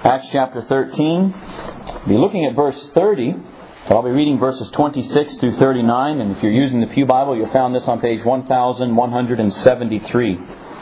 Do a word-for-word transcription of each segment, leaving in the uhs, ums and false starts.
Acts chapter thirteen. We'll be looking at verse thirty. But I'll be reading verses twenty-six through thirty-nine. And if you're using the Pew Bible, you'll find this on page one thousand one hundred seventy-three.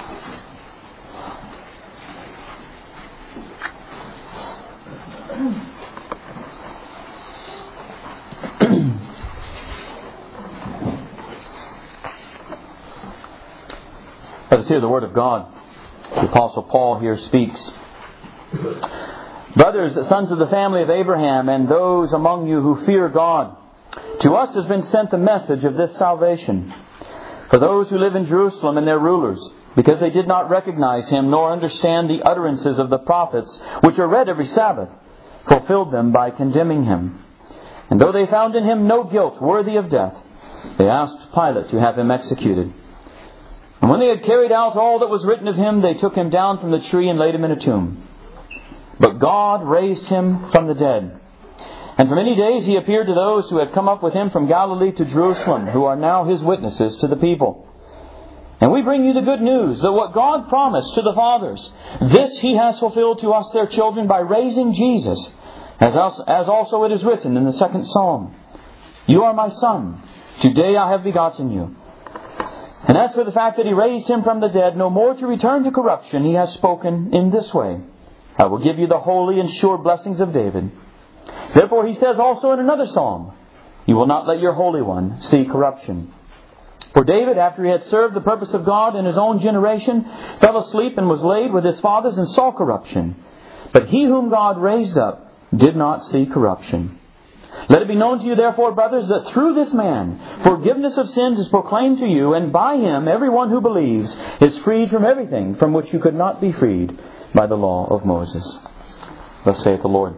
Let us hear the Word of God. The Apostle Paul here speaks. Brothers, sons of the family of Abraham, and those among you who fear God, to us has been sent the message of this salvation. For those who live in Jerusalem and their rulers, because they did not recognize Him, nor understand the utterances of the prophets, which are read every Sabbath, fulfilled them by condemning Him. And though they found in Him no guilt worthy of death, they asked Pilate to have Him executed. And when they had carried out all that was written of Him, they took Him down from the tree and laid Him in a tomb. But God raised Him from the dead. And for many days He appeared to those who had come up with Him from Galilee to Jerusalem, who are now His witnesses to the people. And we bring you the good news, that what God promised to the fathers, this He has fulfilled to us their children by raising Jesus, as also it is written in the second Psalm, You are my Son, today I have begotten you. And as for the fact that He raised Him from the dead, no more to return to corruption, He has spoken in this way, I will give you the holy and sure blessings of David. Therefore He says also in another psalm, You will not let your Holy One see corruption. For David, after he had served the purpose of God in his own generation, fell asleep and was laid with his fathers and saw corruption. But he whom God raised up did not see corruption. Let it be known to you, therefore, brothers, that through this man forgiveness of sins is proclaimed to you, and by Him everyone who believes is freed from everything from which you could not be freed by the law of Moses. Thus saith the Lord.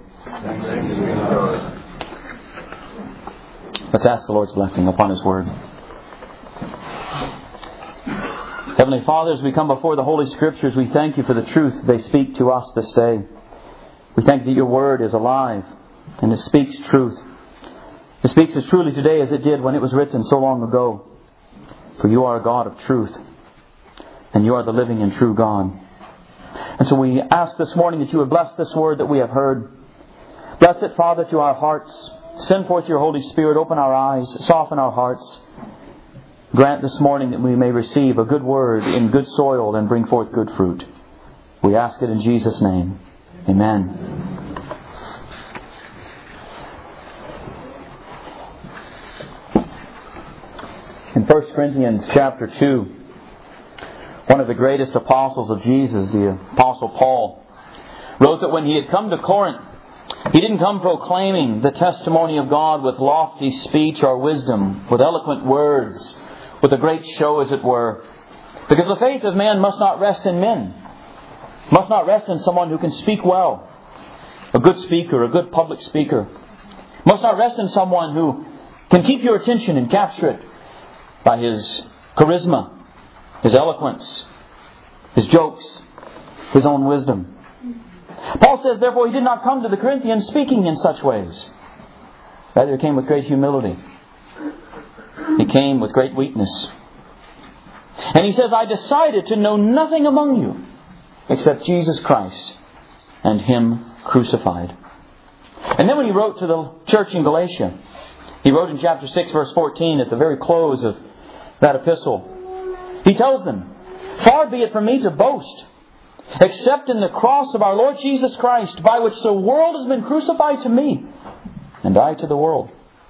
Let's ask the Lord's blessing upon His Word. Heavenly Father, as we come before the Holy Scriptures, we thank You for the truth they speak to us this day. We thank that Your Word is alive and it speaks truth. It speaks as truly today as it did when it was written so long ago. For You are a God of truth, and You are the living and true God. And so we ask this morning that You would bless this word that we have heard. Bless it, Father, to our hearts. Send forth Your Holy Spirit. Open our eyes. Soften our hearts. Grant this morning that we may receive a good word in good soil and bring forth good fruit. We ask it in Jesus' name. Amen. In First Corinthians chapter two, one of the greatest apostles of Jesus, the Apostle Paul, wrote that when he had come to Corinth, he didn't come proclaiming the testimony of God with lofty speech or wisdom, with eloquent words, with a great show as it were. Because the faith of man must not rest in men, must not rest in someone who can speak well, a good speaker, a good public speaker. Must not rest in someone who can keep your attention and capture it by his charisma, his eloquence, his jokes, his own wisdom. Paul says, therefore, he did not come to the Corinthians speaking in such ways. Rather, he came with great humility. He came with great weakness. And he says, I decided to know nothing among you except Jesus Christ and Him crucified. And then when he wrote to the church in Galatia, he wrote in chapter six, verse fourteen, at the very close of that epistle, he tells them, Far be it from me to boast, except in the cross of our Lord Jesus Christ, by which the world has been crucified to me, and I to the world.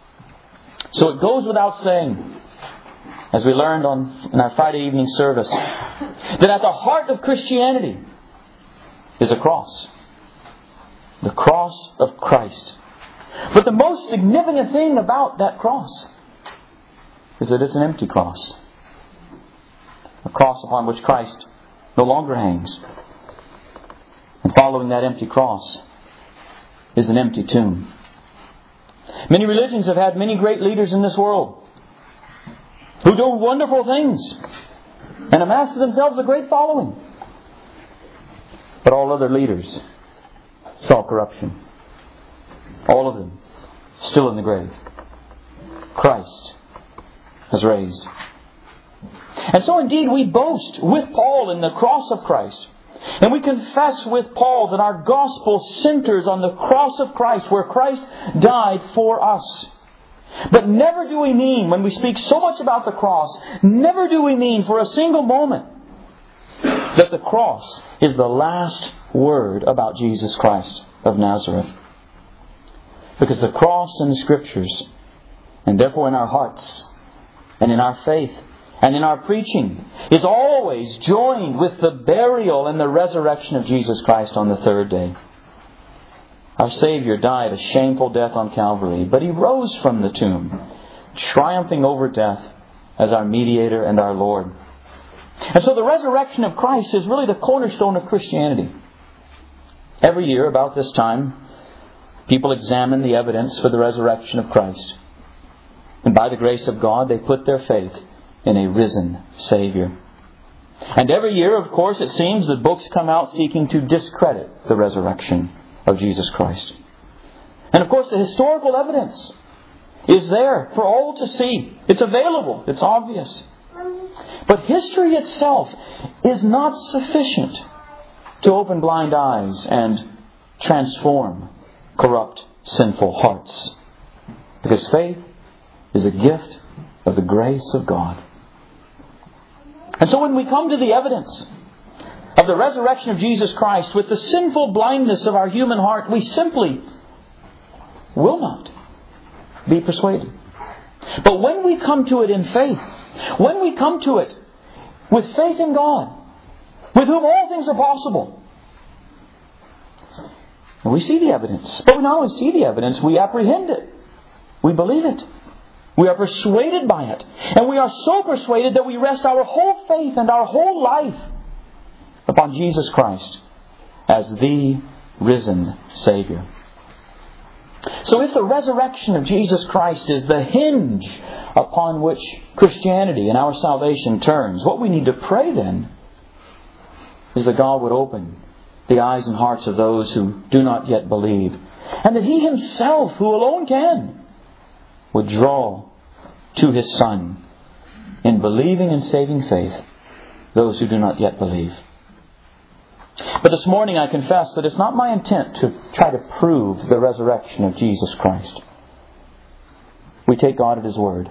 So it goes without saying, as we learned on in our Friday evening service, that at the heart of Christianity is a cross. The cross of Christ. But the most significant thing about that cross is that it's an empty cross. A cross upon which Christ no longer hangs. And following that empty cross is an empty tomb. Many religions have had many great leaders in this world who do wonderful things and amass to themselves a great following. But all other leaders saw corruption. All of them still in the grave. Christ has raised. And so indeed we boast with Paul in the cross of Christ. And we confess with Paul that our gospel centers on the cross of Christ, where Christ died for us. But never do we mean, when we speak so much about the cross, never do we mean for a single moment that the cross is the last word about Jesus Christ of Nazareth. Because the cross in the Scriptures, and therefore in our hearts, and in our faith, and in our preaching, is always joined with the burial and the resurrection of Jesus Christ on the third day. Our Savior died a shameful death on Calvary, but He rose from the tomb, triumphing over death as our mediator and our Lord. And so the resurrection of Christ is really the cornerstone of Christianity. Every year about this time, people examine the evidence for the resurrection of Christ. And by the grace of God, they put their faith in a risen Savior. And every year, of course, it seems that books come out seeking to discredit the resurrection of Jesus Christ. And of course, the historical evidence is there for all to see. It's available. It's obvious. But history itself is not sufficient to open blind eyes and transform corrupt, sinful hearts. Because faith is a gift of the grace of God. And so when we come to the evidence of the resurrection of Jesus Christ with the sinful blindness of our human heart, we simply will not be persuaded. But when we come to it in faith, when we come to it with faith in God, with whom all things are possible, and we see the evidence. But we not only see the evidence, we apprehend it. We believe it. We are persuaded by it. And we are so persuaded that we rest our whole faith and our whole life upon Jesus Christ as the risen Savior. So if the resurrection of Jesus Christ is the hinge upon which Christianity and our salvation turns, what we need to pray then is that God would open the eyes and hearts of those who do not yet believe, and that He Himself, who alone can, would draw to His Son in believing and saving faith those who do not yet believe. But this morning I confess that it's not my intent to try to prove the resurrection of Jesus Christ. We take God at His word,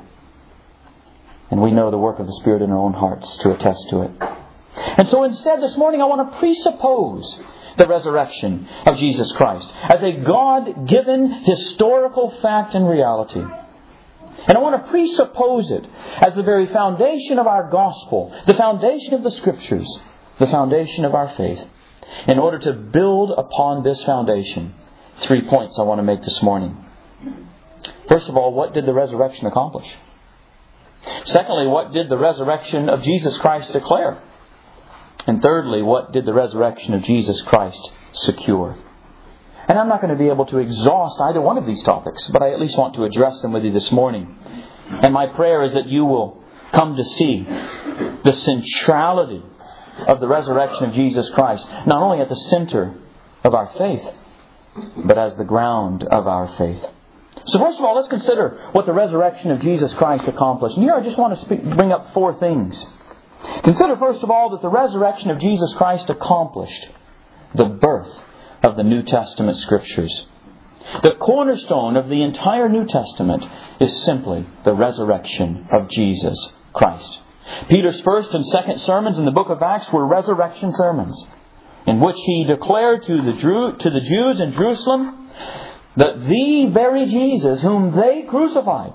and we know the work of the Spirit in our own hearts to attest to it. And so instead this morning I want to presuppose the resurrection of Jesus Christ as a God-given historical fact and reality. And I want to presuppose it as the very foundation of our gospel, the foundation of the Scriptures, the foundation of our faith. In order to build upon this foundation, three points I want to make this morning. First of all, what did the resurrection accomplish? Secondly, what did the resurrection of Jesus Christ declare? And thirdly, what did the resurrection of Jesus Christ secure? And I'm not going to be able to exhaust either one of these topics, but I at least want to address them with you this morning. And my prayer is that you will come to see the centrality of the resurrection of Jesus Christ, not only at the center of our faith, but as the ground of our faith. So first of all, let's consider what the resurrection of Jesus Christ accomplished. And here I just want to speak, bring up four things. Consider first of all that the resurrection of Jesus Christ accomplished the birth of the New Testament Scriptures. The cornerstone of the entire New Testament is simply the resurrection of Jesus Christ. Peter's first and second sermons in the book of Acts were resurrection sermons, in which he declared to the Jew, to the Jews in Jerusalem that the very Jesus whom they crucified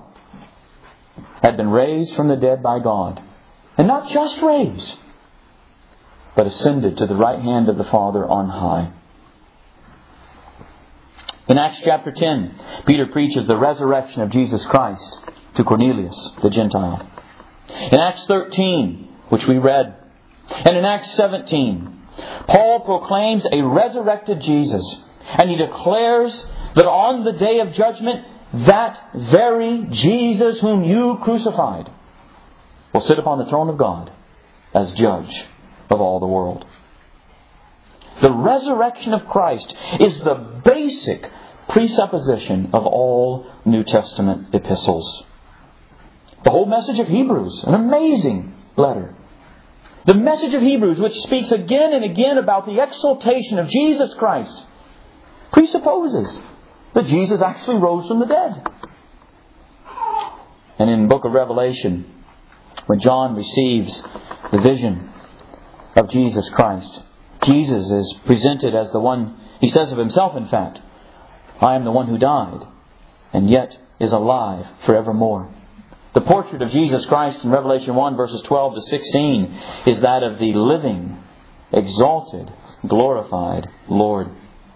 had been raised from the dead by God. And not just raised, but ascended to the right hand of the Father on high. In Acts chapter ten, Peter preaches the resurrection of Jesus Christ to Cornelius, the Gentile. In Acts thirteen, which we read, and in Acts seventeen, Paul proclaims a resurrected Jesus, and he declares that on the day of judgment, that very Jesus whom you crucified will sit upon the throne of God as judge of all the world. The resurrection of Christ is the basic presupposition of all New Testament epistles. The whole message of Hebrews, an amazing letter, The message of Hebrews, which speaks again and again about the exaltation of Jesus Christ, presupposes that Jesus actually rose from the dead. And in the book of Revelation, when John receives the vision of Jesus Christ, Jesus is presented as the one, he says of himself in fact, I am the one who died and yet is alive forevermore. The portrait of Jesus Christ in Revelation one verses twelve to sixteen is that of the living, exalted, glorified Lord.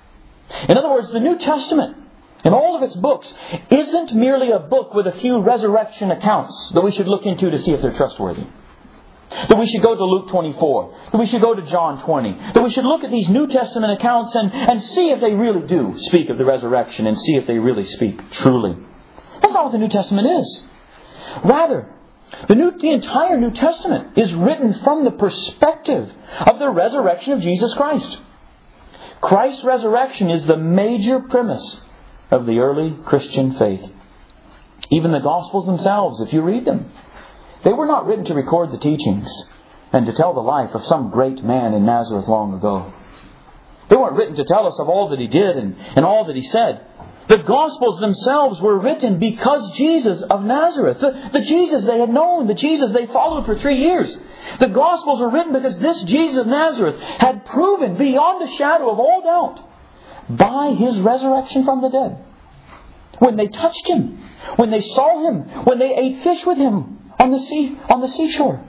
In other words, the New Testament, in all of its books, isn't merely a book with a few resurrection accounts that we should look into to see if they're trustworthy. That we should go to Luke twenty-four. That we should go to John twenty. That we should look at these New Testament accounts and, and see if they really do speak of the resurrection and see if they really speak truly. That's not what the New Testament is. Rather, the, New, the entire New Testament is written from the perspective of the resurrection of Jesus Christ. Christ's resurrection is the major premise of the early Christian faith. Even the Gospels themselves, if you read them, they were not written to record the teachings and to tell the life of some great man in Nazareth long ago. They weren't written to tell us of all that He did and, and all that He said. The Gospels themselves were written because Jesus of Nazareth, the, the Jesus they had known, the Jesus they followed for three years. The Gospels were written because this Jesus of Nazareth had proven beyond a shadow of all doubt by His resurrection from the dead. When they touched Him, when they saw Him, when they ate fish with Him on the sea, on the seashore,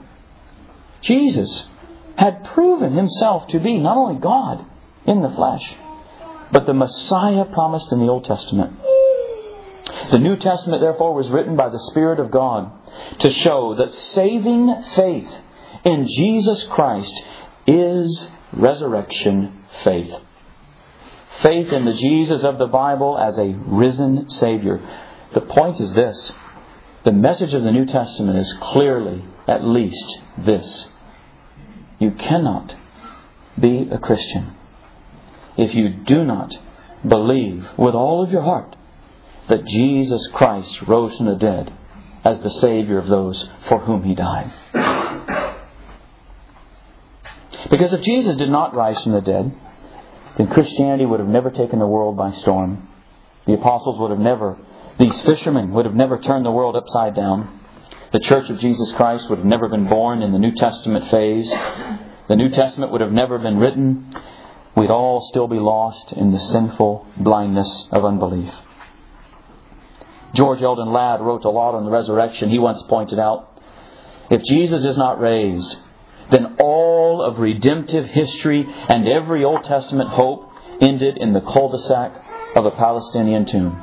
Jesus had proven Himself to be not only God in the flesh, but the Messiah promised in the Old Testament. The New Testament, therefore, was written by the Spirit of God to show that saving faith in Jesus Christ is resurrection faith. Faith in the Jesus of the Bible as a risen Savior. The point is this. The message of the New Testament is clearly, at least, this. You cannot be a Christian if you do not believe with all of your heart that Jesus Christ rose from the dead as the Savior of those for whom He died. Because if Jesus did not rise from the dead, then Christianity would have never taken the world by storm. The apostles would have never, these fishermen would have never turned the world upside down. The Church of Jesus Christ would have never been born in the New Testament phase. The New Testament would have never been written. We'd all still be lost in the sinful blindness of unbelief. George Eldon Ladd wrote a lot on the resurrection. He once pointed out, if Jesus is not raised, then all of redemptive history and every Old Testament hope ended in the cul-de-sac of a Palestinian tomb.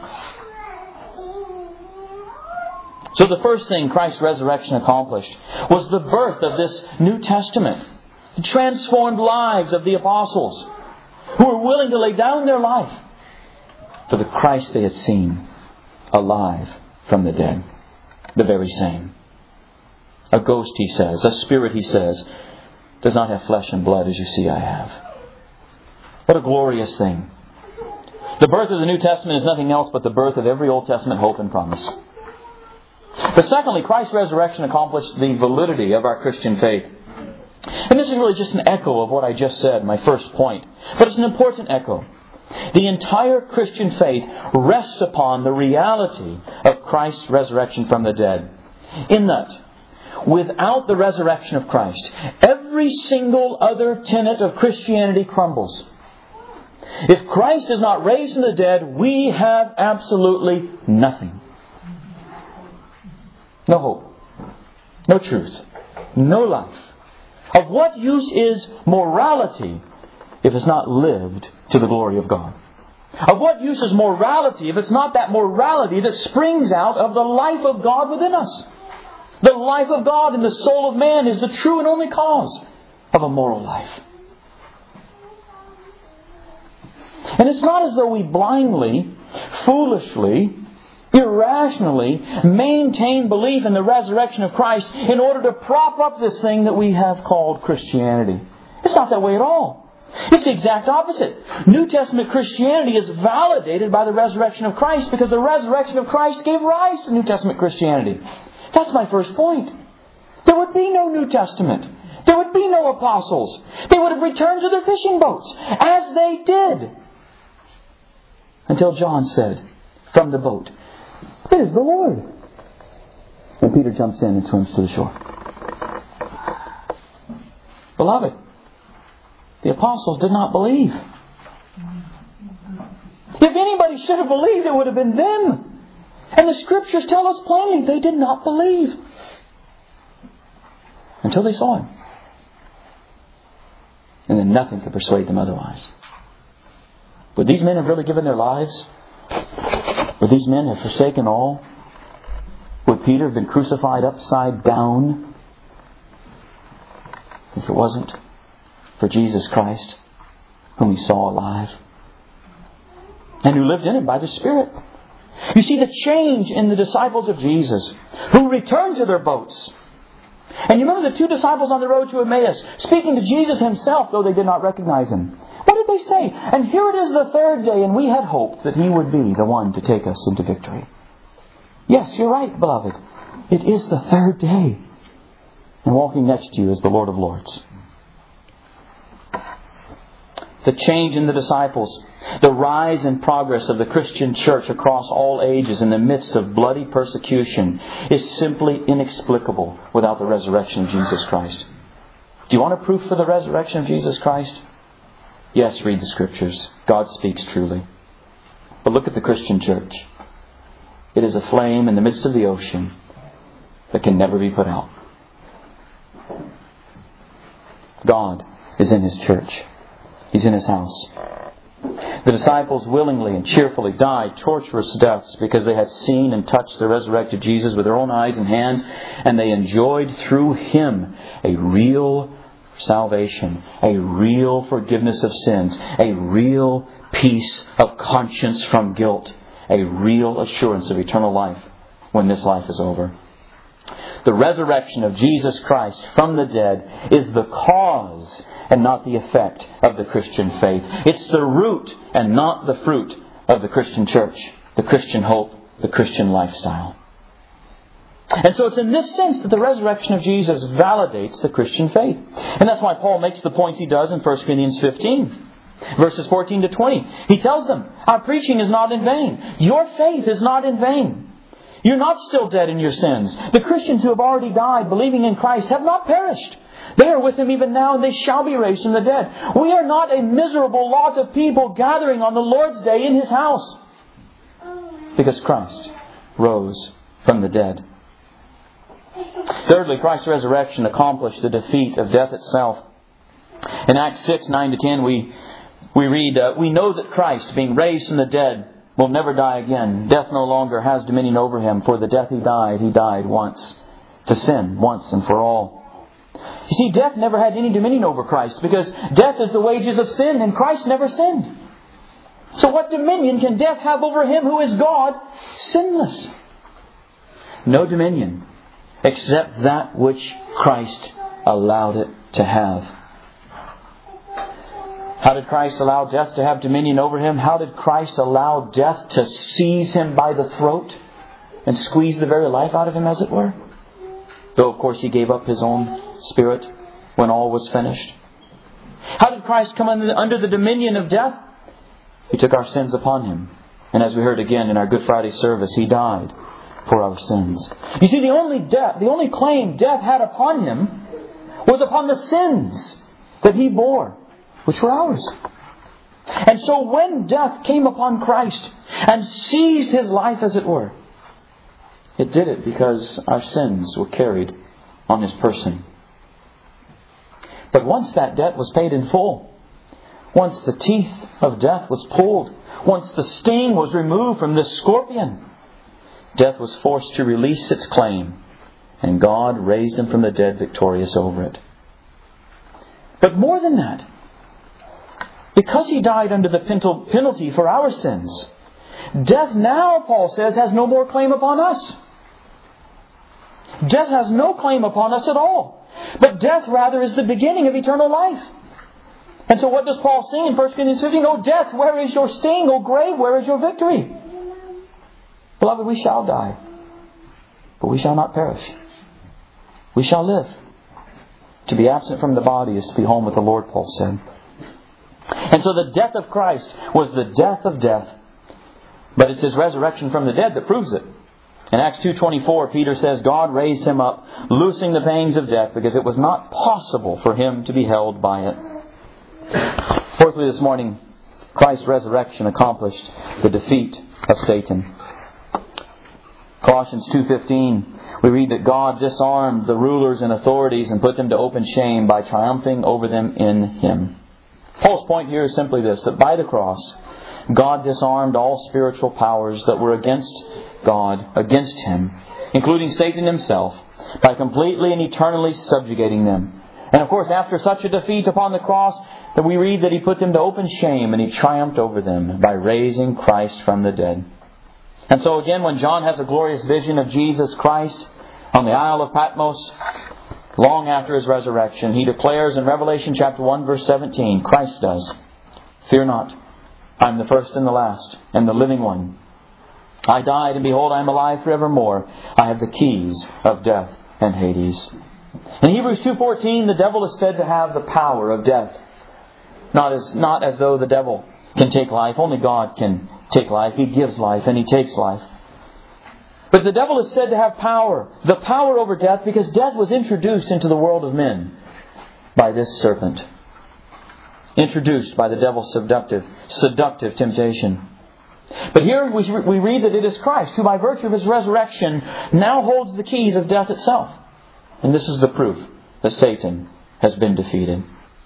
So the first thing Christ's resurrection accomplished was the birth of this New Testament. The transformed lives of the apostles who were willing to lay down their life for the Christ they had seen alive from the dead. The very same. A ghost, he says, a spirit, he says, does not have flesh and blood as you see I have. What a glorious thing. The birth of the New Testament is nothing else but the birth of every Old Testament hope and promise. But secondly, Christ's resurrection accomplished the validity of our Christian faith. And this is really just an echo of what I just said, my first point. But it's an important echo. The entire Christian faith rests upon the reality of Christ's resurrection from the dead. In that, without the resurrection of Christ, every single other tenet of Christianity crumbles. If Christ is not raised from the dead, we have absolutely nothing. No hope. No truth. No life. Of what use is morality if it's not lived to the glory of God? Of what use is morality if it's not that morality that springs out of the life of God within us? The life of God in the soul of man is the true and only cause of a moral life. And it's not as though we blindly, foolishly, irrationally maintain belief in the resurrection of Christ in order to prop up this thing that we have called Christianity. It's not that way at all. It's the exact opposite. New Testament Christianity is validated by the resurrection of Christ because the resurrection of Christ gave rise to New Testament Christianity. That's my first point. There would be no New Testament, There would be no apostles. They would have returned to their fishing boats, as they did. Until John said from the boat, "It is the Lord." And Peter jumps in and swims to the shore. Beloved, the apostles did not believe. If anybody should have believed, it would have been them. And the Scriptures tell us plainly they did not believe. Until they saw Him. And then nothing could persuade them otherwise. Would these men have really given their lives? Would these men have forsaken all? Would Peter have been crucified upside down if it wasn't for Jesus Christ, whom he saw alive and who lived in him by the Spirit? You see the change in the disciples of Jesus, who returned to their boats. And you remember the two disciples on the road to Emmaus, speaking to Jesus Himself, though they did not recognize Him. What did they say? "And here it is the third day, and we had hoped that He would be the one to take us into victory." Yes, you're right, beloved. It is the third day. And walking next to you is the Lord of Lords. The change in the disciples, the rise and progress of the Christian church across all ages in the midst of bloody persecution is simply inexplicable without the resurrection of Jesus Christ. Do you want a proof for the resurrection of Jesus Christ? Yes, read the Scriptures. God speaks truly. But look at the Christian church. It is a flame in the midst of the ocean that can never be put out. God is in His church. He's in His house. The disciples willingly and cheerfully died torturous deaths because they had seen and touched the resurrected Jesus with their own eyes and hands, and they enjoyed through Him a real salvation, a real forgiveness of sins, a real peace of conscience from guilt, a real assurance of eternal life when this life is over. The resurrection of Jesus Christ from the dead is the cause and not the effect of the Christian faith. It's the root and not the fruit of the Christian church, the Christian hope, the Christian lifestyle. And so it's in this sense that the resurrection of Jesus validates the Christian faith. And that's why Paul makes the points he does in First Corinthians fifteen. Verses fourteen to twenty. He tells them, our preaching is not in vain. Your faith is not in vain. You're not still dead in your sins. The Christians who have already died, believing in Christ, have not perished. They are with Him even now, and they shall be raised from the dead. We are not a miserable lot of people gathering on the Lord's day in His house, because Christ rose from the dead. Thirdly, Christ's resurrection accomplished the defeat of death itself. In Acts six, nine to ten, we we read, uh, we know that Christ, being raised from the dead, will never die again. Death no longer has dominion over Him. For the death He died, He died once to sin, once and for all. You see, death never had any dominion over Christ, because death is the wages of sin, and Christ never sinned. So what dominion can death have over Him who is God, sinless? No dominion, except that which Christ allowed it to have. How did Christ allow death to have dominion over Him? How did Christ allow death to seize Him by the throat and squeeze the very life out of Him, as it were? Though, of course, He gave up His own Spirit when all was finished. How did Christ come under the dominion of death? He took our sins upon Him. And as we heard again in our Good Friday service, He died for our sins. You see, the only death, the only claim death had upon Him was upon the sins that He bore, which were ours. And so when death came upon Christ and seized His life, as it were, it did it because our sins were carried on His person. But once that debt was paid in full, once the teeth of death was pulled, once the sting was removed from the scorpion, death was forced to release its claim, and God raised Him from the dead victorious over it. But more than that, because He died under the penalty for our sins, death now, Paul says, has no more claim upon us. Death has no claim upon us at all. But death, rather, is the beginning of eternal life. And so what does Paul say in First Corinthians fifteen? O death, where is your sting? O grave, where is your victory? Beloved, we shall die, but we shall not perish. We shall live. To be absent from the body is to be home with the Lord, Paul said. And so the death of Christ was the death of death. But it's His resurrection from the dead that proves it. In Acts two twenty-four, Peter says, God raised Him up, loosing the pangs of death, because it was not possible for Him to be held by it. Fourthly, this morning, Christ's resurrection accomplished the defeat of Satan. Colossians two fifteen, we read that God disarmed the rulers and authorities and put them to open shame by triumphing over them in Him. Paul's point here is simply this, that by the cross, God disarmed all spiritual powers that were against God, against Him, including Satan himself, by completely and eternally subjugating them. And of course, after such a defeat upon the cross, that we read that He put them to open shame and He triumphed over them by raising Christ from the dead. And so again, when John has a glorious vision of Jesus Christ on the Isle of Patmos, long after His resurrection, he declares in Revelation chapter one verse seventeen, Christ does, "Fear not, I am the first and the last, and the living one. I died, and behold, I am alive forevermore. I have the keys of death and Hades." In Hebrews two fourteen, the devil is said to have the power of death. Not as, not as though the devil can take life. Only God can take life. He gives life and He takes life. But the devil is said to have power. The power over death, because death was introduced into the world of men by this serpent. Introduced by the devil's seductive, seductive temptation. But here we, we read that it is Christ who, by virtue of His resurrection, now holds the keys of death itself. And this is the proof that Satan has been defeated.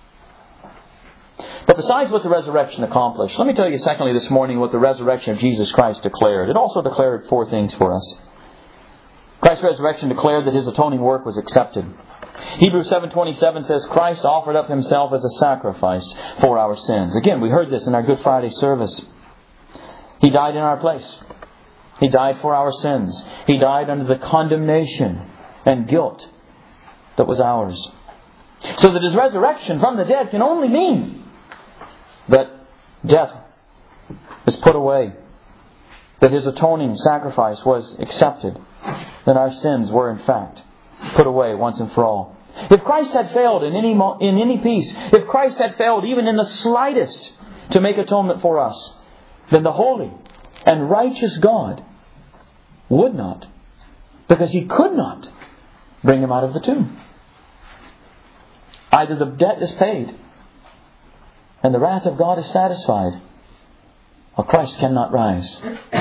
But besides what the resurrection accomplished, let me tell you secondly this morning what the resurrection of Jesus Christ declared. It also declared four things for us. Christ's resurrection declared that His atoning work was accepted. Hebrews seven twenty-seven says, Christ offered up Himself as a sacrifice for our sins. Again, we heard this in our Good Friday service. He died in our place. He died for our sins. He died under the condemnation and guilt that was ours. So that His resurrection from the dead can only mean that death is put away, that His atoning sacrifice was accepted, that our sins were in fact put away once and for all. If Christ had failed in any in any piece, if Christ had failed even in the slightest to make atonement for us, then the holy and righteous God would not, because He could not, bring Him out of the tomb. Either the debt is paid and the wrath of God is satisfied, or Christ cannot rise.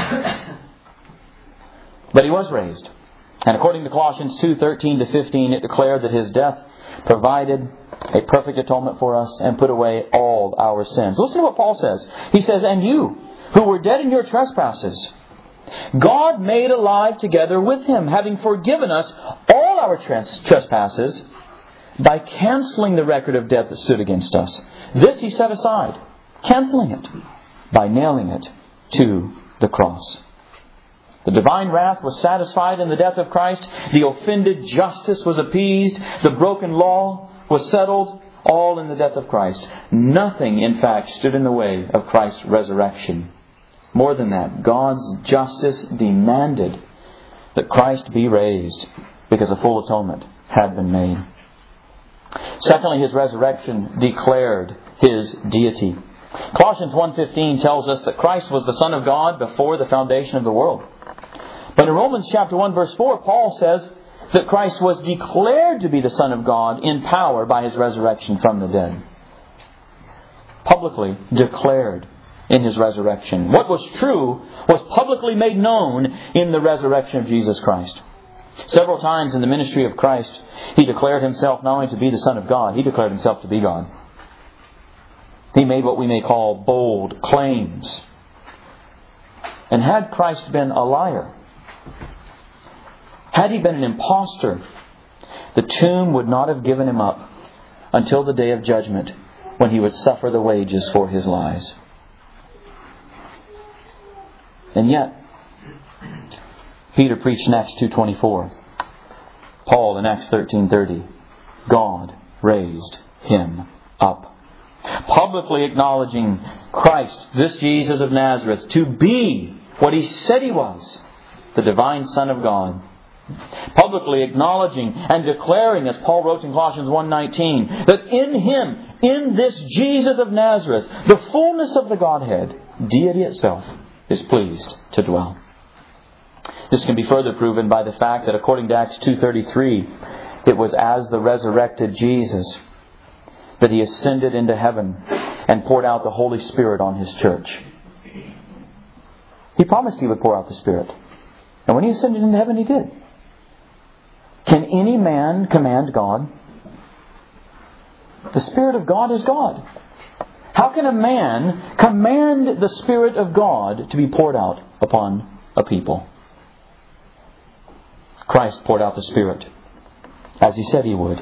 But He was raised. And according to Colossians two thirteen to fifteen, it declared that His death provided a perfect atonement for us and put away all our sins. Listen to what Paul says. He says, "And you, who were dead in your trespasses, God made alive together with Him, having forgiven us all our trespasses, by cancelling the record of debt that stood against us. This He set aside, cancelling it, by nailing it to the cross." The divine wrath was satisfied in the death of Christ. The offended justice was appeased. The broken law was settled. All in the death of Christ. Nothing, in fact, stood in the way of Christ's resurrection. More than that, God's justice demanded that Christ be raised because a full atonement had been made. Secondly, His resurrection declared His deity. Colossians one fifteen tells us that Christ was the Son of God before the foundation of the world. But in Romans chapter one verse four, Paul says that Christ was declared to be the Son of God in power by His resurrection from the dead. Publicly declared in His resurrection. What was true was publicly made known in the resurrection of Jesus Christ. Several times in the ministry of Christ, He declared Himself not only to be the Son of God, He declared Himself to be God. He made what we may call bold claims. And had Christ been a liar, had He been an impostor, the tomb would not have given Him up until the day of judgment, when He would suffer the wages for His lies. And yet, Peter preached in Acts two twenty-four. Paul in Acts thirteen thirty. God raised Him up. Publicly acknowledging Christ, this Jesus of Nazareth, to be what He said He was, the divine Son of God. Publicly acknowledging and declaring, as Paul wrote in Colossians one nineteen, that in Him, in this Jesus of Nazareth, the fullness of the Godhead, deity itself, is pleased to dwell. This can be further proven by the fact that according to Acts two thirty-three, it was as the resurrected Jesus that He ascended into heaven and poured out the Holy Spirit on His church. He promised He would pour out the Spirit. And when He ascended into heaven, He did. Can any man command God? The Spirit of God is God. How can a man command the Spirit of God to be poured out upon a people? Christ poured out the Spirit, as He said He would,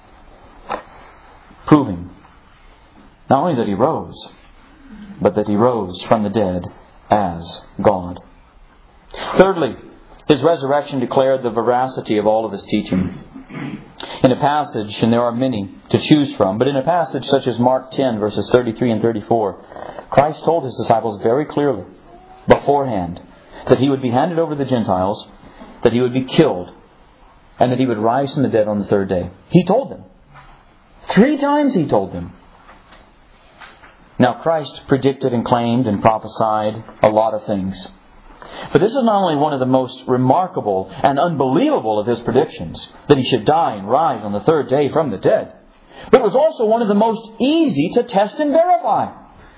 proving not only that He rose, but that He rose from the dead as God. Thirdly, His resurrection declared the veracity of all of His teaching. In a passage, and there are many to choose from, but in a passage such as Mark ten, verses thirty-three and thirty-four, Christ told His disciples very clearly, beforehand, that He would be handed over to the Gentiles, that He would be killed, and that He would rise from the dead on the third day. He told them. Three times He told them. Now Christ predicted and claimed and prophesied a lot of things. But this is not only one of the most remarkable and unbelievable of His predictions, that He should die and rise on the third day from the dead, but it was also one of the most easy to test and verify.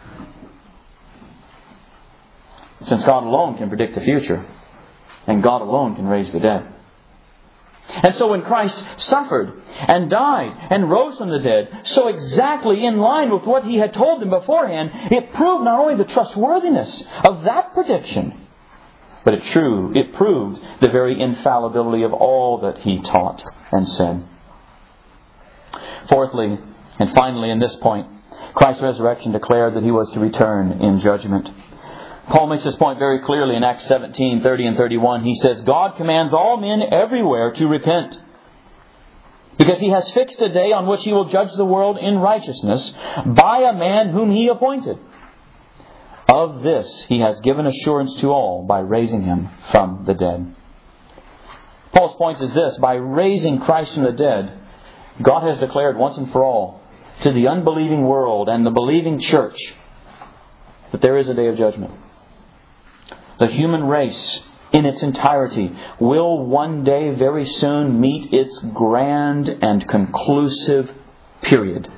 Since God alone can predict the future, and God alone can raise the dead. And so when Christ suffered and died and rose from the dead, so exactly in line with what He had told them beforehand, it proved not only the trustworthiness of that prediction, but it true, it proved the very infallibility of all that He taught and said. Fourthly, and finally in this point, Christ's resurrection declared that He was to return in judgment. Paul makes this point very clearly in Acts seventeen, thirty and thirty-one. He says, God commands all men everywhere to repent, because He has fixed a day on which He will judge the world in righteousness by a man whom He appointed. Of this He has given assurance to all by raising Him from the dead. Paul's point is this: by raising Christ from the dead, God has declared once and for all to the unbelieving world and the believing church that there is a day of judgment. The human race in its entirety will one day very soon meet its grand and conclusive period.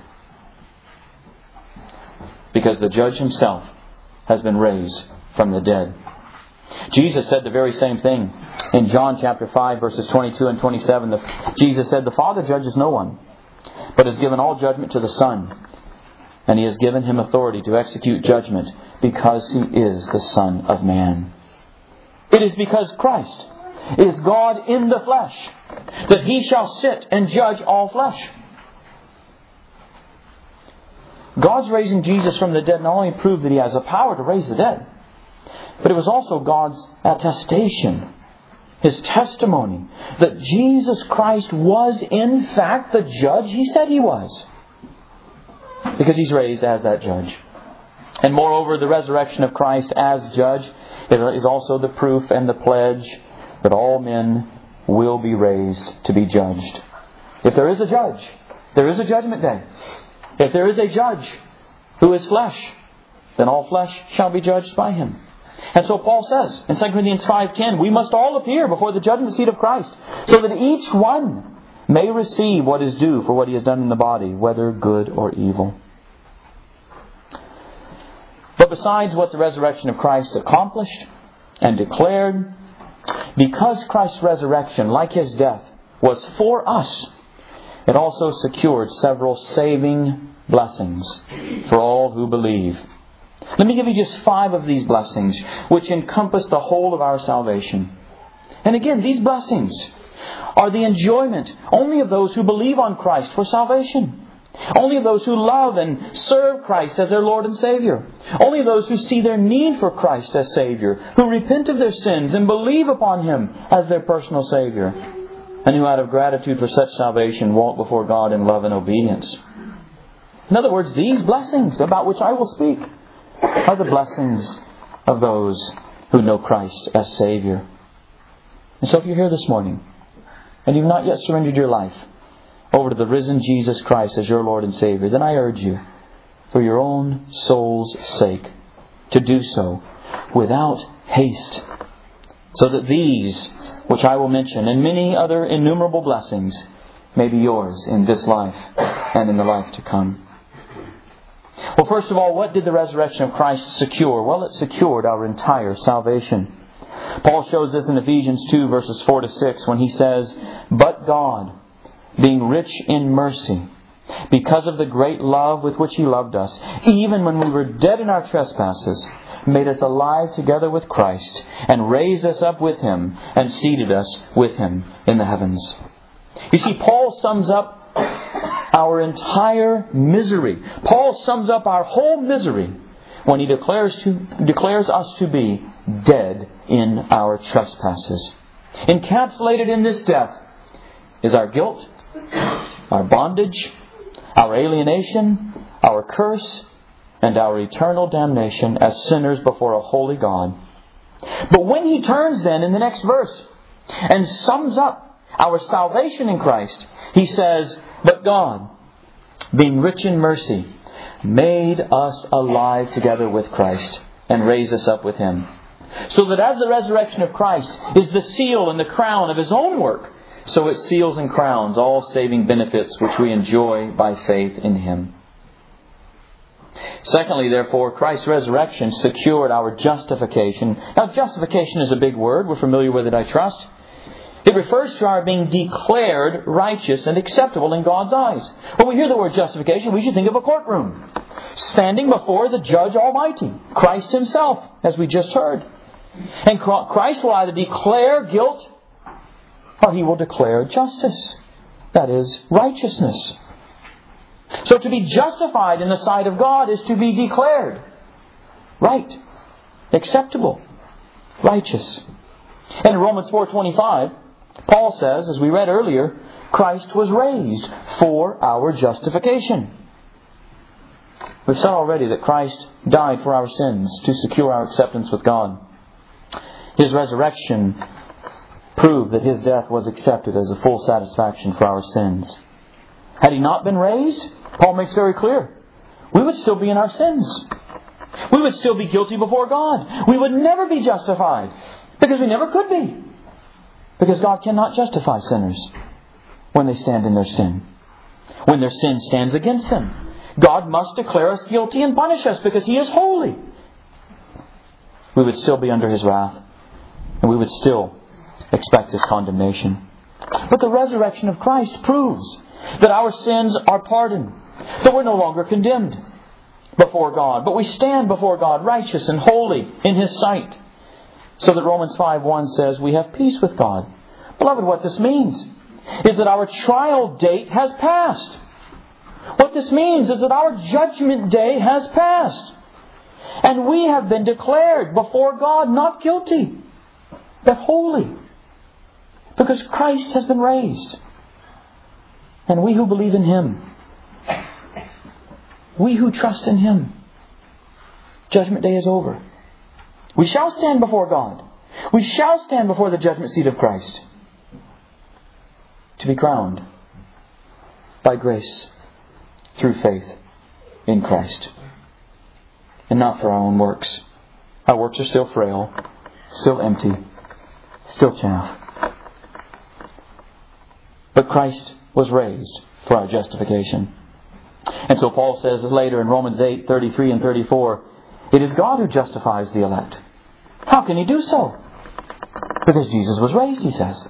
Because the Judge Himself has been raised from the dead. Jesus said the very same thing in John chapter five, verses twenty-two and twenty-seven. The, Jesus said, the Father judges no one, but has given all judgment to the Son. And He has given Him authority to execute judgment, because He is the Son of Man. It is because Christ is God in the flesh that He shall sit and judge all flesh. God's raising Jesus from the dead not only proved that He has the power to raise the dead, but it was also God's attestation, His testimony, that Jesus Christ was in fact the judge He said He was. Because He's raised as that judge. And moreover, the resurrection of Christ as judge is also the proof and the pledge that all men will be raised to be judged. If there is a judge, there is a judgment day. If there is a judge who is flesh, then all flesh shall be judged by Him. And so Paul says in Second Corinthians five ten, we must all appear before the judgment seat of Christ, so that each one may receive what is due for what he has done in the body, whether good or evil. But besides what the resurrection of Christ accomplished and declared, because Christ's resurrection, like His death, was for us, it also secured several saving blessings for all who believe. Let me give you just five of these blessings, which encompass the whole of our salvation. And again, these blessings are the enjoyment only of those who believe on Christ for salvation. Only of those who love and serve Christ as their Lord and Savior. Only of those who see their need for Christ as Savior, who repent of their sins and believe upon Him as their personal Savior, and who out of gratitude for such salvation walk before God in love and obedience. In other words, these blessings about which I will speak are the blessings of those who know Christ as Savior. And so if you're here this morning and you've not yet surrendered your life over to the risen Jesus Christ as your Lord and Savior, then I urge you, for your own soul's sake, to do so without haste, so that these, which I will mention, and many other innumerable blessings, may be yours in this life and in the life to come. Well, first of all, what did the resurrection of Christ secure? Well, it secured our entire salvation. Paul shows this in Ephesians two, verses four to six, when he says, "But God, being rich in mercy, because of the great love with which He loved us, even when we were dead in our trespasses, made us alive together with Christ, and raised us up with Him, and seated us with Him in the heavens." You see, Paul sums up our entire misery. Paul sums up our whole misery when he declares to declares us to be dead in our trespasses. Encapsulated in this death is our guilt, our bondage, our alienation, our curse, and our eternal damnation as sinners before a holy God. But when he turns then in the next verse and sums up our salvation in Christ, he says, "But God, being rich in mercy, made us alive together with Christ and raised us up with Him." So that as the resurrection of Christ is the seal and the crown of His own work, so it seals and crowns all saving benefits which we enjoy by faith in Him. Secondly, therefore, Christ's resurrection secured our justification. Now, justification is a big word. We're familiar with it, I trust. It refers to our being declared righteous and acceptable in God's eyes. When we hear the word justification, we should think of a courtroom. Standing before the Judge Almighty, Christ Himself, as we just heard. And Christ will either declare guilt or He will declare justice. That is, righteousness. So to be justified in the sight of God is to be declared right, acceptable, righteous. And in Romans four twenty-five, Paul says, as we read earlier, Christ was raised for our justification. We've said already that Christ died for our sins to secure our acceptance with God. His resurrection proved that His death was accepted as a full satisfaction for our sins. Had He not been raised, Paul makes very clear, we would still be in our sins. We would still be guilty before God. We would never be justified, because we never could be. Because God cannot justify sinners when they stand in their sin. When their sin stands against them, God must declare us guilty and punish us because He is holy. We would still be under His wrath, and we would still expect His condemnation. But the resurrection of Christ proves that our sins are pardoned, that we're no longer condemned before God, but we stand before God righteous and holy in His sight. So that Romans five one says, we have peace with God. Beloved, what this means is that our trial date has passed. What this means is that our judgment day has passed. And we have been declared before God not guilty, but holy. Because Christ has been raised. And we who believe in Him, we who trust in Him, judgment day is over. We shall stand before God. We shall stand before the judgment seat of Christ, to be crowned by grace through faith in Christ, and not for our own works. Our works are still frail, still empty, still chaff. But Christ was raised for our justification. And so Paul says later in Romans eight thirty-three and thirty-four, it is God who justifies the elect. How can He do so? Because Jesus was raised, he says.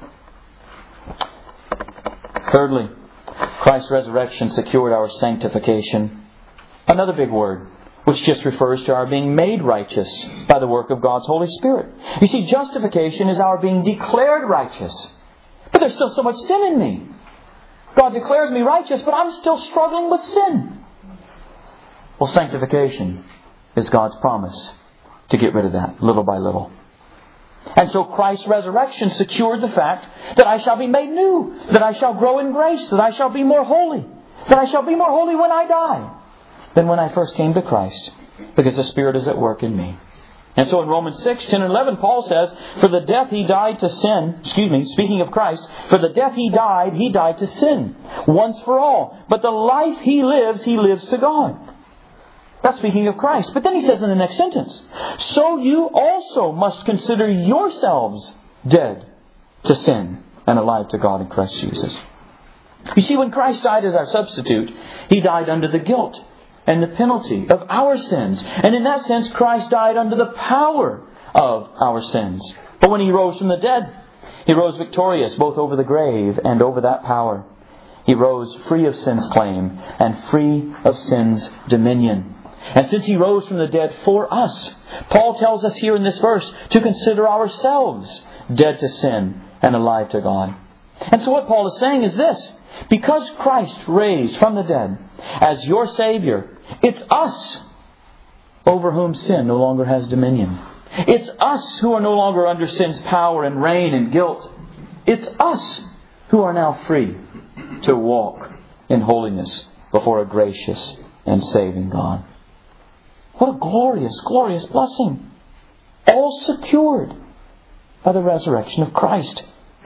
Thirdly, Christ's resurrection secured our sanctification. Another big word, which just refers to our being made righteous by the work of God's Holy Spirit. You see, justification is our being declared righteous. But there's still so much sin in me. God declares me righteous, but I'm still struggling with sin. Well, sanctification is God's promise to get rid of that little by little. And so Christ's resurrection secured the fact that I shall be made new, that I shall grow in grace, that I shall be more holy, that I shall be more holy when I die than when I first came to Christ, because the Spirit is at work in me. And so in Romans six, ten and eleven, Paul says, for the death he died to sin, excuse me, speaking of Christ, for the death he died, he died to sin, once for all. But the life he lives, he lives to God. That's speaking of Christ. But then he says in the next sentence, so you also must consider yourselves dead to sin and alive to God in Christ Jesus. You see, when Christ died as our substitute, He died under the guilt and the penalty of our sins. And in that sense, Christ died under the power of our sins. But when He rose from the dead, He rose victorious both over the grave and over that power. He rose free of sin's claim and free of sin's dominion. And since He rose from the dead for us, Paul tells us here in this verse to consider ourselves dead to sin and alive to God. And so what Paul is saying is this: because Christ raised from the dead as your Savior, it's us over whom sin no longer has dominion. It's us who are no longer under sin's power and reign and guilt. It's us who are now free to walk in holiness before a gracious and saving God. What a glorious, glorious blessing. All secured by the resurrection of Christ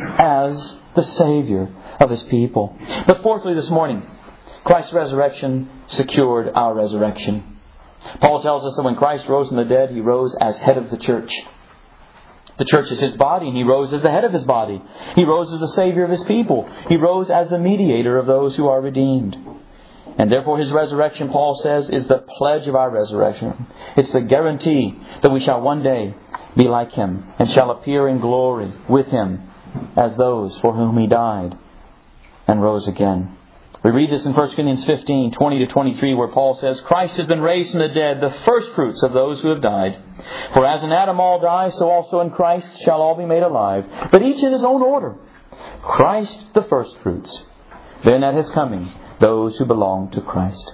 as the Savior of His people. But fourthly this morning, Christ's resurrection secured our resurrection. Paul tells us that when Christ rose from the dead, He rose as head of the church. The church is His body, and He rose as the head of His body. He rose as the Savior of His people. He rose as the mediator of those who are redeemed. And therefore His resurrection, Paul says, is the pledge of our resurrection. It's the guarantee that we shall one day be like Him and shall appear in glory with Him as those for whom He died and rose again. We read this in First Corinthians fifteen, twenty to twenty-three, where Paul says, Christ has been raised from the dead, the firstfruits of those who have died. For as in Adam all die, so also in Christ shall all be made alive, but each in his own order. Christ the firstfruits, then at His coming, those who belong to Christ.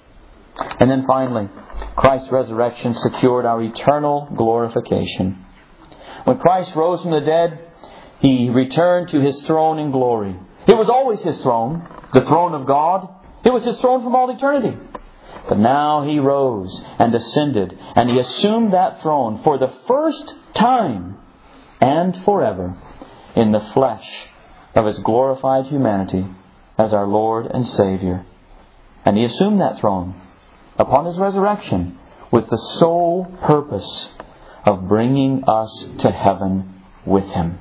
And then finally, Christ's resurrection secured our eternal glorification. When Christ rose from the dead, He returned to His throne in glory. It was always His throne, the throne of God. It was His throne from all eternity. But now He rose and ascended, and He assumed that throne for the first time and forever in the flesh of His glorified humanity as our Lord and Savior. And He assumed that throne upon His resurrection with the sole purpose of bringing us to heaven with Him.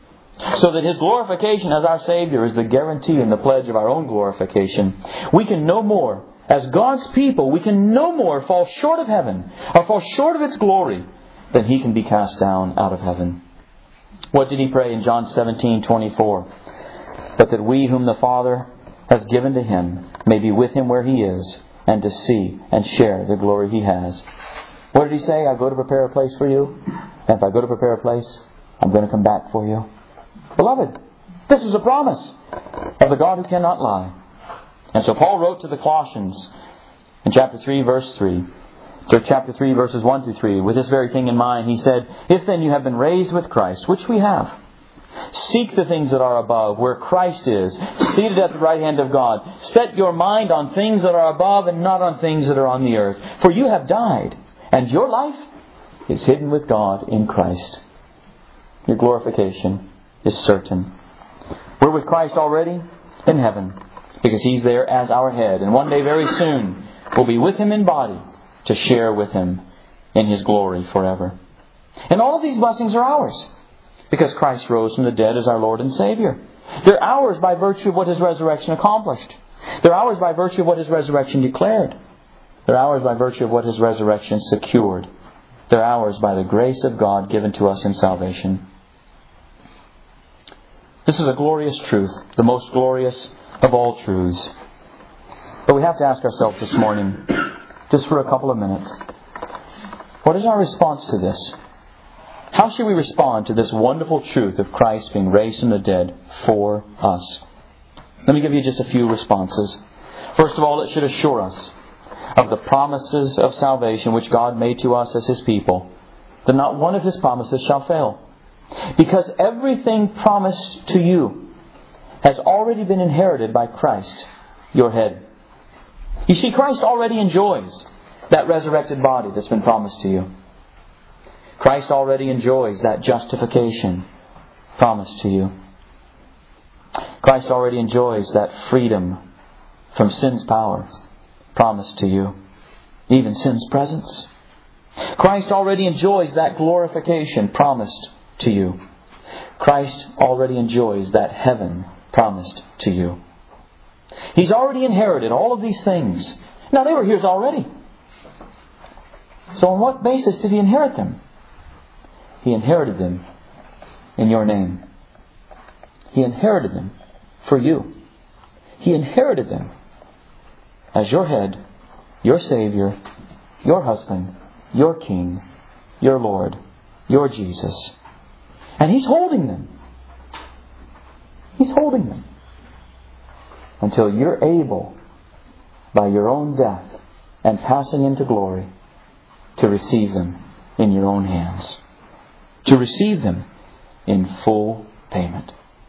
So that His glorification as our Savior is the guarantee and the pledge of our own glorification. We can no more, as God's people, we can no more fall short of heaven or fall short of its glory than He can be cast down out of heaven. What did He pray in John seventeen twenty-four? But that we whom the Father has given to Him may be with Him where He is, and to see and share the glory He has. What did He say? I go to prepare a place for you. And if I go to prepare a place, I'm going to come back for you. Beloved, this is a promise of the God who cannot lie. And so Paul wrote to the Colossians in chapter three, verse three. So chapter three, verses one through three. With this very thing in mind, he said, If then you have been raised with Christ, which we have, seek the things that are above, where Christ is, seated at the right hand of God. Set your mind on things that are above and not on things that are on the earth. For you have died, and your life is hidden with God in Christ. Your glorification is certain. We're with Christ already in heaven, because He's there as our head. And one day very soon, we'll be with Him in body to share with Him in His glory forever. And all of these blessings are ours, because Christ rose from the dead as our Lord and Savior. They're ours by virtue of what His resurrection accomplished. They're ours by virtue of what His resurrection declared. They're ours by virtue of what His resurrection secured. They're ours by the grace of God given to us in salvation. This is a glorious truth, the most glorious of all truths. But we have to ask ourselves this morning, just for a couple of minutes, what is our response to this? How should we respond to this wonderful truth of Christ being raised from the dead for us? Let me give you just a few responses. First of all, it should assure us of the promises of salvation which God made to us as His people, that not one of His promises shall fail. Because everything promised to you has already been inherited by Christ, your head. You see, Christ already enjoys that resurrected body that's been promised to you. Christ already enjoys that justification promised to you. Christ already enjoys that freedom from sin's power promised to you. Even sin's presence. Christ already enjoys that glorification promised to you. Christ already enjoys that heaven promised to you. He's already inherited all of these things. Now, they were His already. So on what basis did He inherit them? He inherited them in your name. He inherited them for you. He inherited them as your head, your Savior, your husband, your King, your Lord, your Jesus. And He's holding them. He's holding them. Until you're able, by your own death and passing into glory, to receive them in your own hands. To receive them in full payment.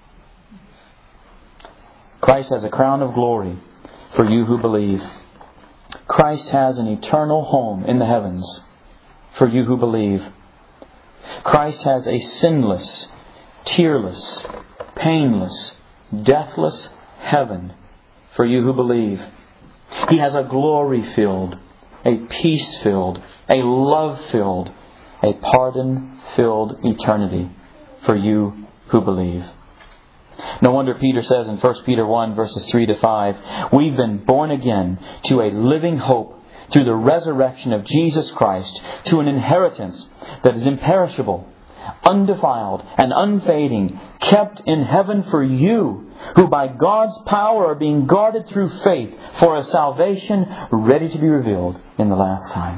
Christ has a crown of glory for you who believe. Christ has an eternal home in the heavens for you who believe. Christ has a sinless, tearless, painless, deathless heaven for you who believe. He has a glory-filled, a peace-filled, a love-filled, a pardon-filled eternity for you who believe. No wonder Peter says in First Peter one, verses three to five, we've been born again to a living hope through the resurrection of Jesus Christ, to an inheritance that is imperishable, undefiled, and unfading, kept in heaven for you, who by God's power are being guarded through faith for a salvation ready to be revealed in the last time.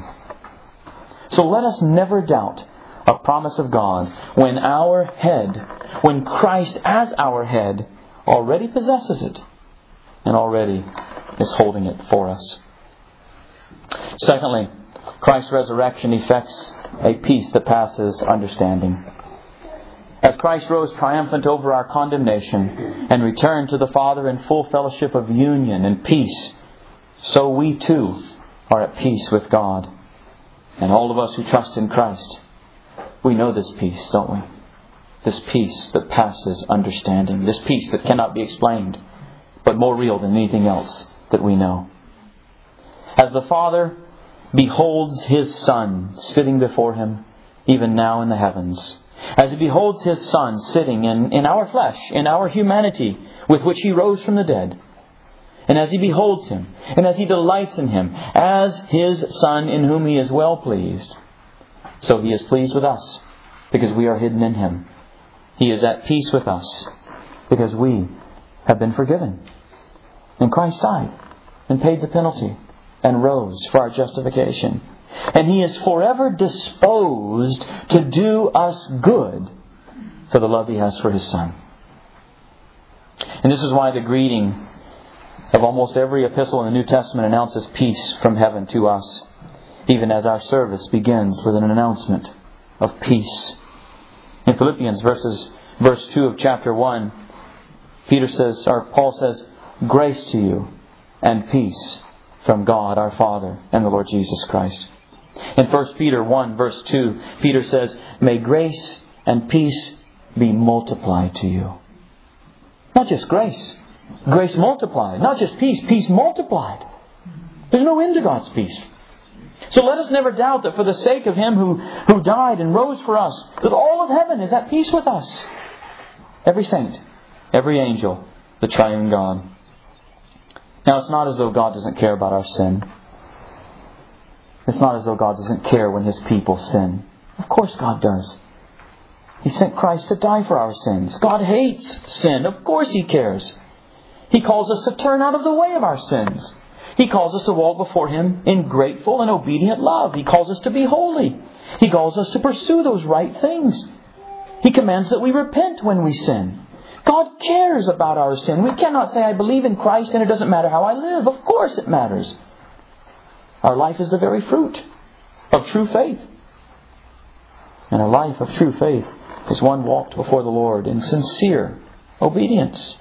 So let us never doubt a promise of God when our head, when Christ as our head, already possesses it and already is holding it for us. Secondly, Christ's resurrection effects a peace that passes understanding. As Christ rose triumphant over our condemnation and returned to the Father in full fellowship of union and peace, so we too are at peace with God. And all of us who trust in Christ, we know this peace, don't we? This peace that passes understanding. This peace that cannot be explained, but more real than anything else that we know. As the Father beholds His Son sitting before Him, even now in the heavens, as He beholds His Son sitting in, in our flesh, in our humanity, with which He rose from the dead, and as He beholds Him, and as He delights in Him, as His Son in whom He is well pleased, so He is pleased with us, because we are hidden in Him. He is at peace with us, because we have been forgiven. And Christ died, and paid the penalty, and rose for our justification. And He is forever disposed to do us good for the love He has for His Son. And this is why the greeting of almost every epistle in the New Testament announces peace from heaven to us, even as our service begins with an announcement of peace. In Philippians verses, verse two of chapter one, Peter says, or Paul says, grace to you and peace from God our Father and the Lord Jesus Christ. In First Peter one verse two, Peter says, may grace and peace be multiplied to you. Not just grace. Grace multiplied. Not just peace. Peace multiplied. There's no end to God's peace. So let us never doubt that for the sake of Him who, who died and rose for us, that all of heaven is at peace with us. Every saint, every angel, the triune God. Now, it's not as though God doesn't care about our sin. It's not as though God doesn't care when His people sin. Of course God does. He sent Christ to die for our sins. God hates sin. Of course He cares. He calls us to turn out of the way of our sins. He calls us to walk before Him in grateful and obedient love. He calls us to be holy. He calls us to pursue those right things. He commands that we repent when we sin. God cares about our sin. We cannot say, I believe in Christ and it doesn't matter how I live. Of course it matters. Our life is the very fruit of true faith. And a life of true faith is one walked before the Lord in sincere obedience.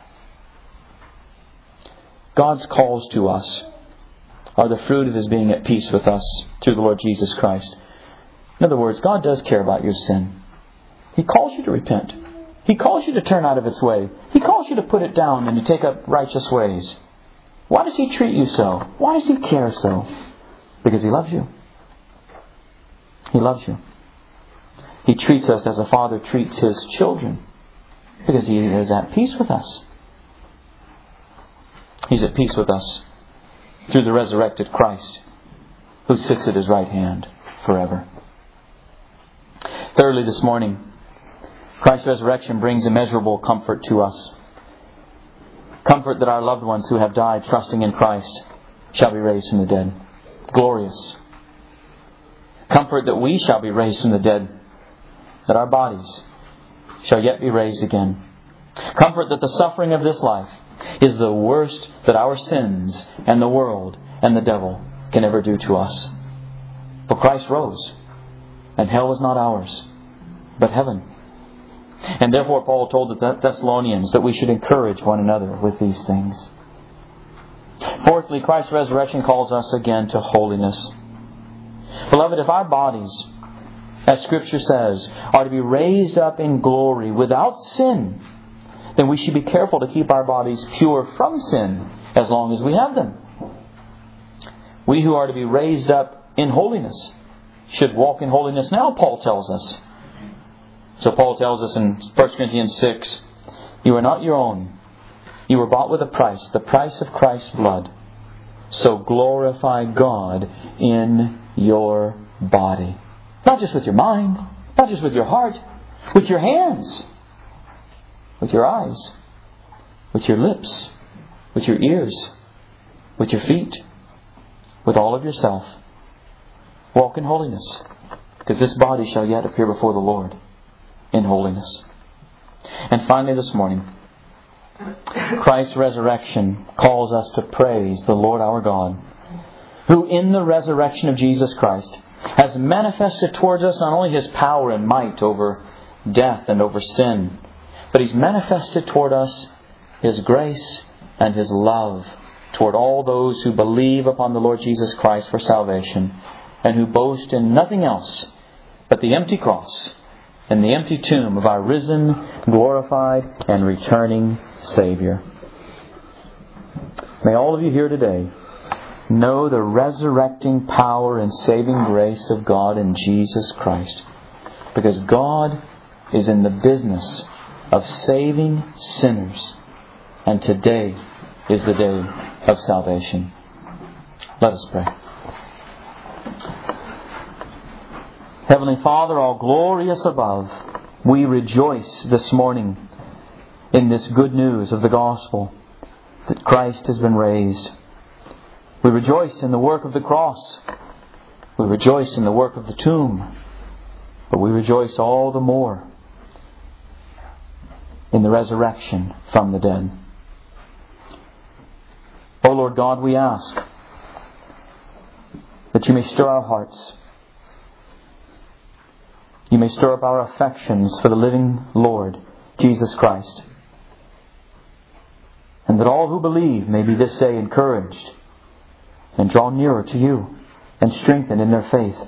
God's calls to us are the fruit of His being at peace with us through the Lord Jesus Christ. In other words, God does care about your sin. He calls you to repent. He calls you to turn out of its way. He calls you to put it down and to take up righteous ways. Why does He treat you so? Why does He care so? Because He loves you. He loves you. He treats us as a father treats his children. Because He is at peace with us. He's at peace with us through the resurrected Christ, who sits at His right hand forever. Thirdly, this morning, Christ's resurrection brings immeasurable comfort to us. Comfort that our loved ones who have died trusting in Christ shall be raised from the dead. Glorious. Comfort that we shall be raised from the dead. That our bodies shall yet be raised again. Comfort that the suffering of this life is the worst that our sins and the world and the devil can ever do to us. For Christ rose, and hell is not ours, but heaven. And therefore Paul told the Thessalonians that we should encourage one another with these things. Fourthly, Christ's resurrection calls us again to holiness. Beloved, if our bodies, as Scripture says, are to be raised up in glory without sin, then we should be careful to keep our bodies pure from sin as long as we have them. We who are to be raised up in holiness should walk in holiness now, Paul tells us. So Paul tells us in First Corinthians six, you are not your own. You were bought with a price, the price of Christ's blood. So glorify God in your body. Not just with your mind, not just with your heart, with your hands, with your eyes, with your lips, with your ears, with your feet, with all of yourself. Walk in holiness, because this body shall yet appear before the Lord in holiness. And finally this morning, Christ's resurrection calls us to praise the Lord our God, who in the resurrection of Jesus Christ has manifested towards us not only His power and might over death and over sin, but He's manifested toward us His grace and His love toward all those who believe upon the Lord Jesus Christ for salvation, and who boast in nothing else but the empty cross and the empty tomb of our risen, glorified, and returning Savior. May all of you here today know the resurrecting power and saving grace of God in Jesus Christ, because God is in the business of saving sinners, and today is the day of salvation. Let us pray. Heavenly Father, all glorious above, we rejoice this morning in this good news of the gospel that Christ has been raised. We rejoice in the work of the cross. We rejoice in the work of the tomb. But we rejoice all the more in the resurrection from the dead. O Lord God, we ask that You may stir our hearts. You may stir up our affections for the living Lord, Jesus Christ. And that all who believe may be this day encouraged and draw nearer to You and strengthened in their faith.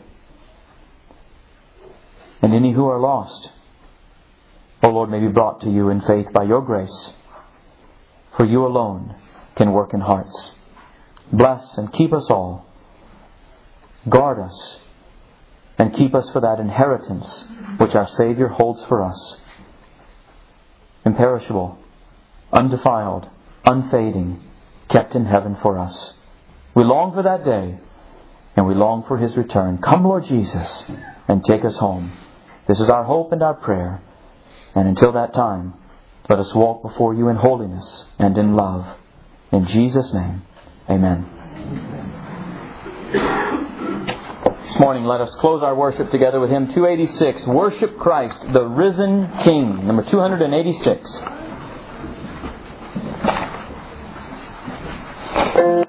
And any who are lost, O Lord, may be brought to You in faith by Your grace. For You alone can work in hearts. Bless and keep us all. Guard us and keep us for that inheritance which our Savior holds for us. Imperishable, undefiled, unfading, kept in heaven for us. We long for that day, and we long for His return. Come, Lord Jesus, and take us home. This is our hope and our prayer. And until that time, let us walk before You in holiness and in love. In Jesus' name, amen. This morning, let us close our worship together with hymn two eighty-six, Worship Christ, the Risen King, number two eighty-six.